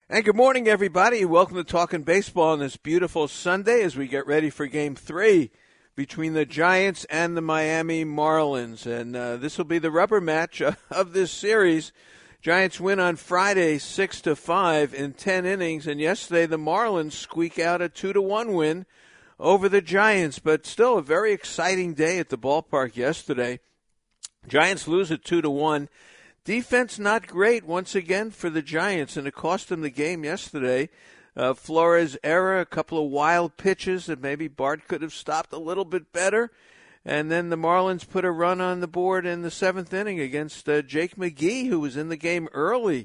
And good morning, everybody. Welcome to Talking Baseball on this beautiful Sunday as we get ready for Game 3 between the Giants and the Miami Marlins. And this will be the rubber match of this series. Giants win on Friday 6-5 in 10 innings. And yesterday the Marlins squeak out a 2-1 win over the Giants. But still a very exciting day at the ballpark yesterday. Giants lose at 2-1. Defense not great once again for the Giants, and it cost them the game yesterday. Flores error, a couple of wild pitches that maybe Bart could have stopped a little bit better. And then the Marlins put a run on the board in the seventh inning against Jake McGee, who was in the game early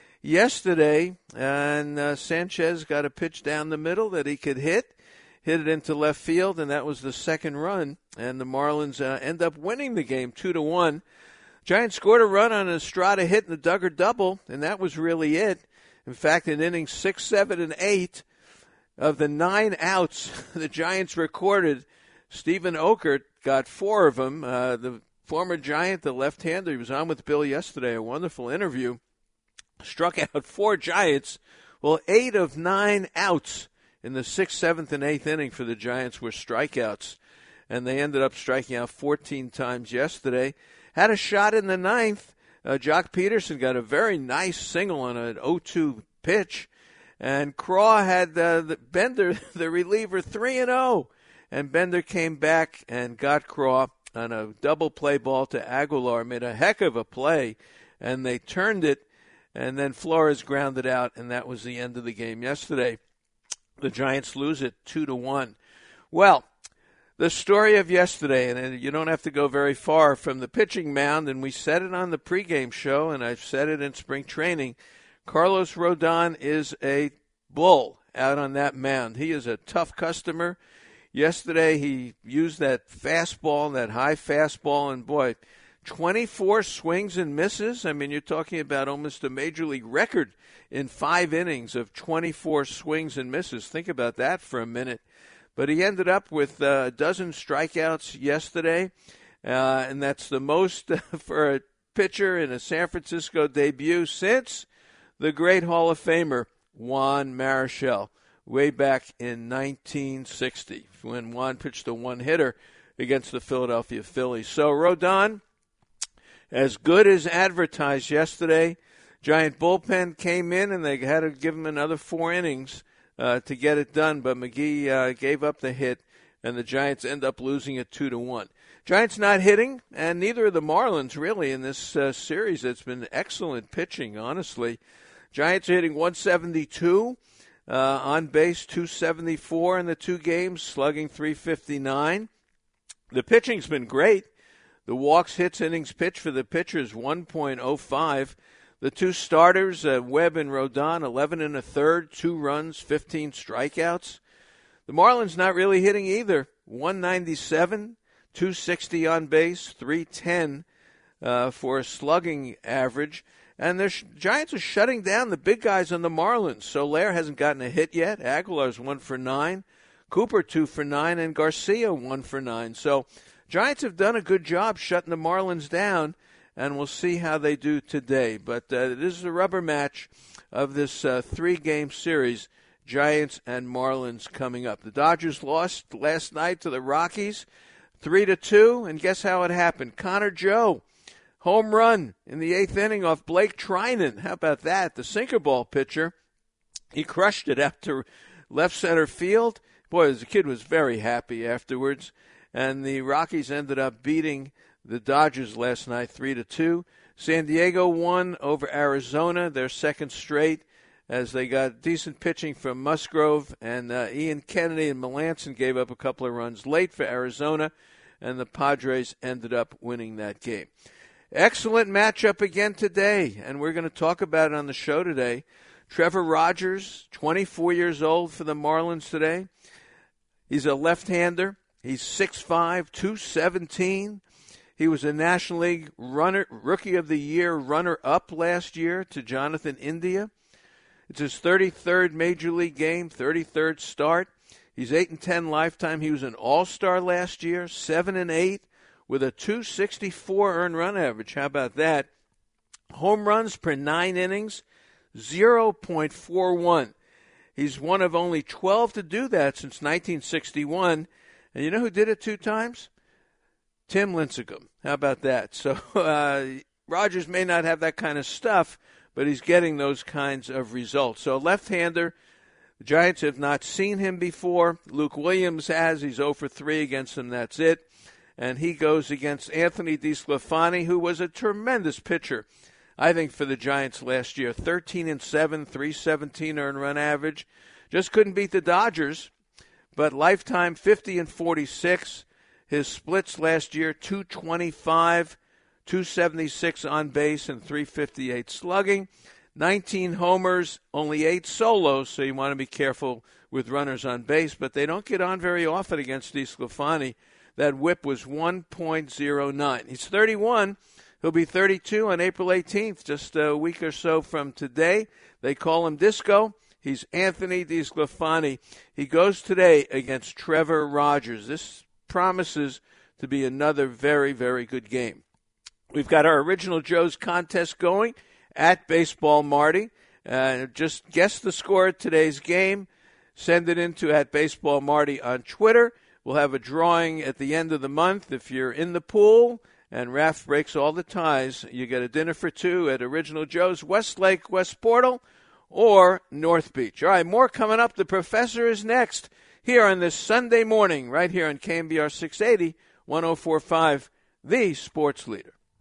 yesterday. And Sanchez got a pitch down the middle that he could hit it into left field, and that was the second run. And the Marlins end up winning the game 2-1. Giants scored a run on an Estrada hit in the Duggar double, and that was really it. In fact, in innings 6, 7, and 8, of the 9 outs the Giants recorded, Stephen Okert got 4 of them. The former Giant, the left-hander, he was on with Bill yesterday, a wonderful interview, struck out 4 Giants. Well, 8 of 9 outs in the 6th, 7th, and 8th inning for the Giants were strikeouts, and they ended up striking out 14 times yesterday. Had a shot in the 9th. Jock Peterson got a very nice single on an 0-2 pitch. And Craw had Bender, the reliever, 3-0. And Bender came back and got Craw on a double play ball to Aguilar. Made a heck of a play. And they turned it. And then Flores grounded out. And that was the end of the game yesterday. The Giants lose it 2-1. Well, the story of yesterday, and you don't have to go very far from the pitching mound, and we said it on the pregame show, and I've said it in spring training, Carlos Rodon is a bull out on that mound. He is a tough customer. Yesterday he used that fastball, that high fastball, and boy, 24 swings and misses. I mean, you're talking about almost a major league record in 5 innings of 24 swings and misses. Think about that for a minute. But he ended up with a dozen strikeouts yesterday, and that's the most for a pitcher in a San Francisco debut since the great Hall of Famer Juan Marichal way back in 1960 when Juan pitched a one-hitter against the Philadelphia Phillies. So Rodon, as good as advertised yesterday. Giant bullpen came in, and they had to give him another 4 innings to get it done, but McGee gave up the hit, and the Giants end up losing it 2-1. Giants not hitting, and neither are the Marlins really in this series. It's been excellent pitching, honestly. Giants are hitting 172, on base 274 in the 2 games, slugging 359. The pitching's been great. The walks, hits, innings pitched for the pitchers 1.05. The 2 starters, Webb and Rodon, 11 1/3, 2 runs, 15 strikeouts. The Marlins not really hitting either. 197, 260 on base, 310 for a slugging average. And the Giants are shutting down the big guys on the Marlins. Soler hasn't gotten a hit yet. Aguilar's 1 for 9. Cooper 2 for 9. And Garcia 1 for 9. So Giants have done a good job shutting the Marlins down. And we'll see how they do today. But this is a rubber match of this 3-game series, Giants and Marlins coming up. The Dodgers lost last night to the Rockies, 3-2. And guess how it happened? Connor Joe, home run in the 8th inning off Blake Trinan. How about that? The sinker ball pitcher. He crushed it out to left center field. Boy, the kid was very happy afterwards. And the Rockies ended up beating the Dodgers last night, 3-2. San Diego won over Arizona, their second straight, as they got decent pitching from Musgrove, and Ian Kennedy and Melanson gave up a couple of runs late for Arizona, and the Padres ended up winning that game. Excellent matchup again today, and we're going to talk about it on the show today. Trevor Rogers, 24 years old for the Marlins today. He's a left-hander. He's 6'5", 217. He was a National League Rookie of the Year runner-up last year to Jonathan India. It's his 33rd Major League game, 33rd start. He's 8-10 lifetime. He was an All-Star last year, 7-8 with a 264 earned run average. How about that? Home runs per 9 innings, 0.41. He's one of only 12 to do that since 1961. And you know who did it 2 times? Tim Lincecum. How about that? So Rogers may not have that kind of stuff, but he's getting those kinds of results. So left-hander, the Giants have not seen him before. Luke Williams has. He's 0 for 3 against him. That's it. And he goes against Anthony DeSclafani, who was a tremendous pitcher, I think, for the Giants last year. 13-7, 317 earned run average. Just couldn't beat the Dodgers, but lifetime 50-46. His splits last year, 225, 276 on base, and 358 slugging. 19 homers, only 8 solos, so you want to be careful with runners on base, but they don't get on very often against DeSclafani. That whip was 1.09. He's 31. He'll be 32 on April 18th, just a week or so from today. They call him Disco. He's Anthony DeSclafani. He goes today against Trevor Rogers. This promises to be another very, very good game. We've got our Original Joe's contest going at Baseball Marty. Just guess the score of today's game. Send it into at Baseball Marty on Twitter. We'll have a drawing at the end of the month. If you're in the pool and Raf breaks all the ties, you get a dinner for 2 at Original Joe's, Westlake, West Portal, or North Beach. All right, more coming up. The Professor is next here on this Sunday morning, right here on KMBR 680, 104.5, the Sports Leader.